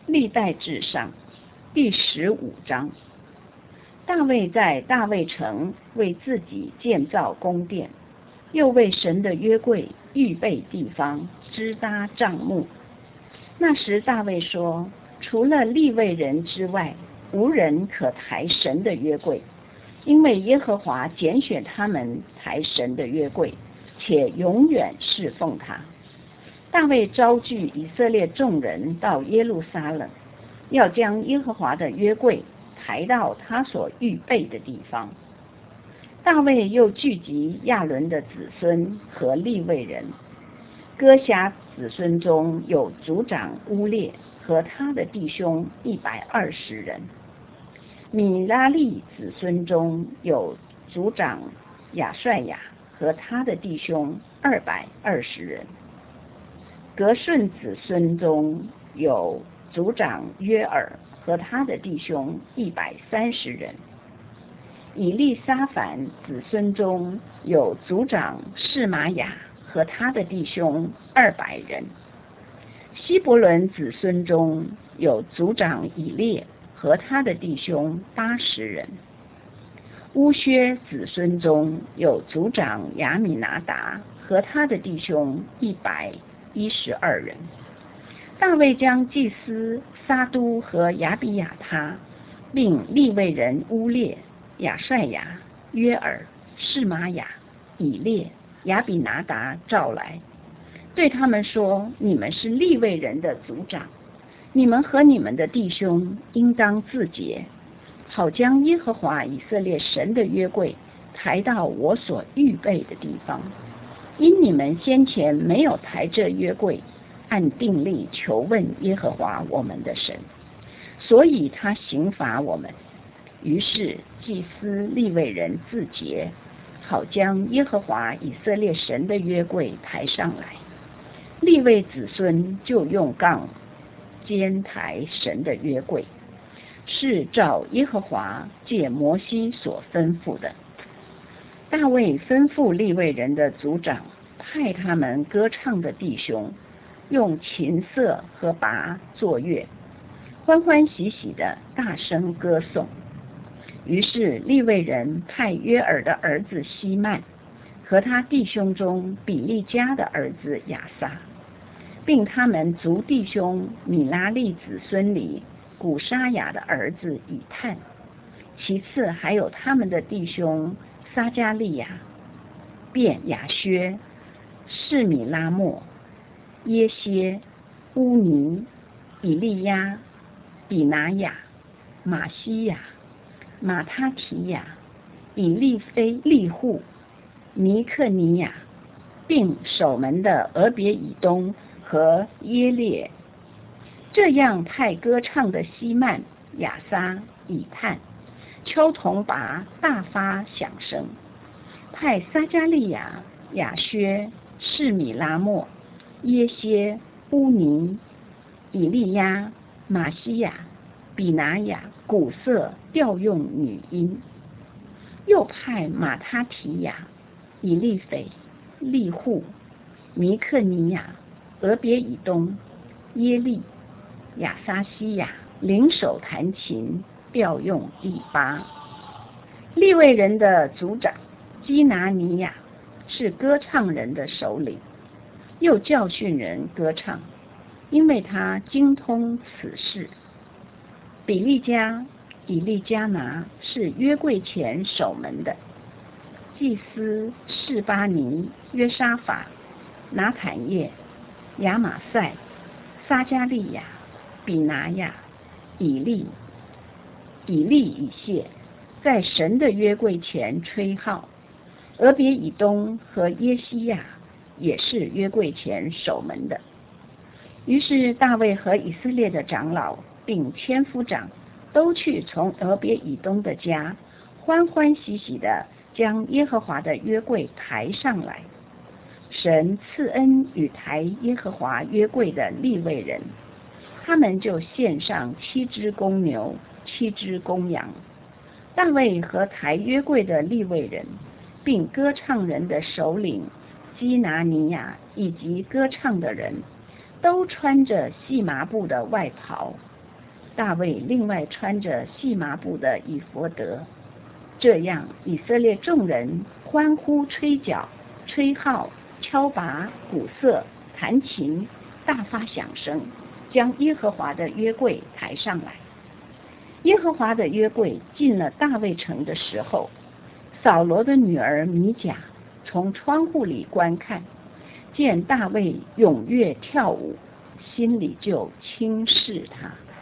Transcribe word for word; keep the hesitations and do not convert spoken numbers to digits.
历代志上第十五章。大卫在大卫城为自己建造宫殿，又为神的约柜预备地方，支搭帐幕。那时大卫说，除了利未人之外，无人可抬神的约柜，因为耶和华拣选他们抬神的约柜，且永远侍奉他。大卫召聚以色列众人到耶路撒冷，要将耶和华的约柜抬到他所预备的地方。大卫又聚集亚伦的子孙和利未人，歌辖子孙中有族长乌列和他的弟兄一百二十人，米拉利子孙中有族长亚帅亚和他的弟兄二百二十人，革顺子孙中有族长约尔和他的弟兄一百三十人，以利沙凡子孙中有族长示玛雅和他的弟兄二百人，希伯伦子孙中有族长以列和他的弟兄八十人，乌薛子孙中有族长亚米拿达和他的弟兄一百一十二人。大卫将祭司撒都和亚比亚他，并利未人乌列、亚帅亚、约尔、示玛雅、以列、亚比拿达召来，对他们说：你们是利未人的族长，你们和你们的弟兄应当自洁，好将耶和华以色列神的约柜抬到我所预备的地方。因你们先前没有抬这约柜，按定例求问耶和华我们的神，所以他刑罚我们。于是祭司利未人自洁，好将耶和华以色列神的约柜抬上来。利未子孙就用杠肩抬神的约柜，是照耶和华借摩西所吩咐的。大卫吩咐利未人的族长，派他们歌唱的弟兄用琴瑟和拔作乐，欢欢喜喜的大声歌颂。于是利未人派约尔的儿子希曼和他弟兄中比利家的儿子亚撒，并他们族弟兄米拉利子孙里古沙雅的儿子以探，其次还有他们的弟兄撒加利亚、便雅薛、示米拉莫、耶歇、乌尼、以利亚、比拿雅、马西亚、马他提亚、以利非利户、尼克尼亚，并守门的俄别以东和耶列。这样派歌唱的希曼、亚撒、以探，敲铜拔大发响声；派撒加利亚、亚薛、示米拉莫、耶歇、乌尼、以利亚、马西亚、比拿雅鼓瑟调用女音。又派马他提亚、以利斐、利户、尼克尼亚、俄别以东、耶利、亚撒西亚领手弹琴，调用第八。利未人的族长基拿尼亚是歌唱人的首领，又教训人歌唱，因为他精通此事。比利家、以利加拿是约柜前守门的，祭司示巴尼、约沙法、拿坦叶、亚玛赛、撒加利亚、比拿亚、以利、以利以谢，在神的约柜前吹号。俄别以东和耶西亚也是约柜前守门的。于是大卫和以色列的长老并千夫长都去从俄别以东的家，欢欢喜喜的将耶和华的约柜抬上来。神赐恩与抬耶和华约柜的利未人，他们就献上七只公牛、七只公羊。大卫和抬约柜的利未人，并歌唱人的首领基拿尼亚以及歌唱的人，都穿着细麻布的外袍， 大卫另外穿着细麻布的以弗得。这样，以色列众人欢呼吹角、吹号、敲拔、鼓瑟、弹琴，大发响声，将耶和华的约柜抬上来。耶和华的约柜进了大卫城的时候，扫罗的女儿米甲从窗户里观看，见大卫踊跃跳舞，心里就轻视他。